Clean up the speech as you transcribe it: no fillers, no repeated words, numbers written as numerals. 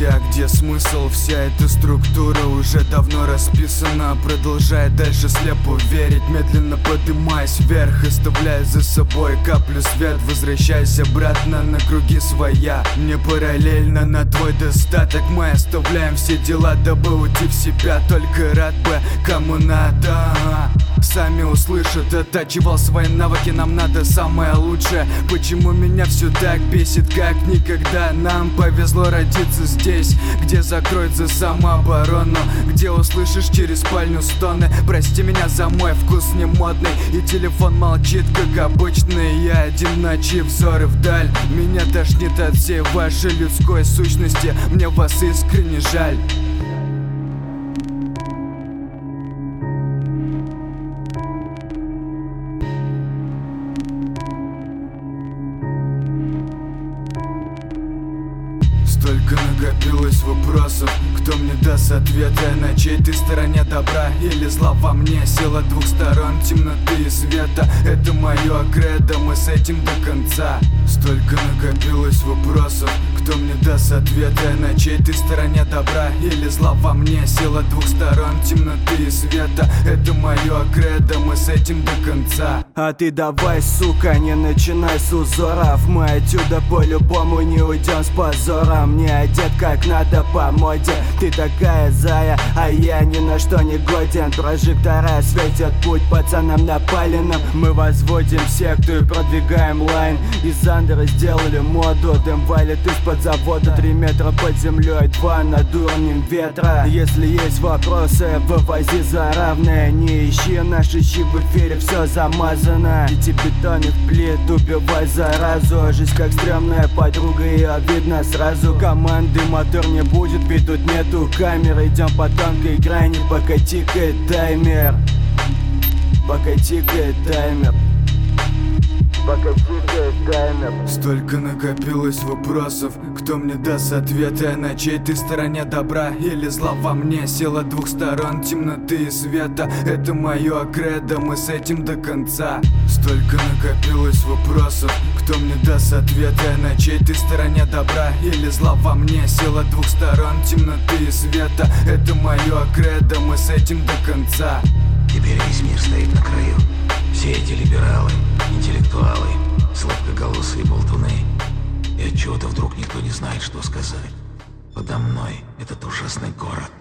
а где смысл? Вся эта структура уже давно расписана. Продолжая дальше слепо верить, медленно поднимаясь вверх, оставляя за собой каплю свет. Возвращаясь обратно на круги своя. Не параллельно на твой достаток мы оставляем все дела, дабы уйти в себя. Только рад бы, кому надо, сами услышат. Оттачивал свои навыки, нам надо самое лучшее. Почему меня все так бесит, как никогда? Нам повезло родиться здесь, где закроют за самооборону, где услышишь через спальню стоны. Прости меня за мой вкус не модный, и телефон молчит, как обычный. Я один в ночи, взоры вдаль. Меня тошнит от всей вашей людской сущности. Мне вас искренне жаль. Столько накопилось вопросов, кто мне даст ответы? На чьей ты стороне добра или зла? Во мне сила двух сторон, темноты и света. Это мое кредо, мы с этим до конца. Столько накопилось вопросов, кто мне даст ответы? На чьей ты стороне добра или зла? Во мне сила двух сторон, темноты и света. Это мое кредо, мы с этим до конца. А ты давай, сука, не начинай с узоров. Мы отсюда по-любому не уйдем с позором. Не одет как надо по моде. Ты такая зая, а я ни на что не годен. Прожектора светят путь пацанам напаленным. Мы возводим секту и продвигаем лайн. Из андера сделали моду. Дым валит из-под завода. 3 метра под землей, 2 над уровнем ветра. Если есть вопросы, вывози за равное. Не ищи, наш ищи в эфире, все замазано. Эти бетонных плит убивай заразу. Жизнь как стрёмная подруга, ее видно сразу. Команды мотор не будет, ведь тут нету камер. Идем по тонкой грани, пока тикает таймер. Пока тикает таймер. Пока тикает таймер. Столько накопилось вопросов, кто мне даст ответы? На чьей ты стороне добра или зла? Во мне сила двух сторон, темноты и света. Это мое кредо, мы с этим до конца. Столько накопилось вопросов, кто мне даст ответы? На чьей ты стороне добра или зла? Во мне сила двух сторон, темноты и света. Это мое кредо, мы с этим до конца. Теперь весь мир стоит на краю. Все эти либералы, интеллектуалы, сладкоголосые болтуны. И отчего-то вдруг никто не знает, что сказать. Подо мной этот ужасный город.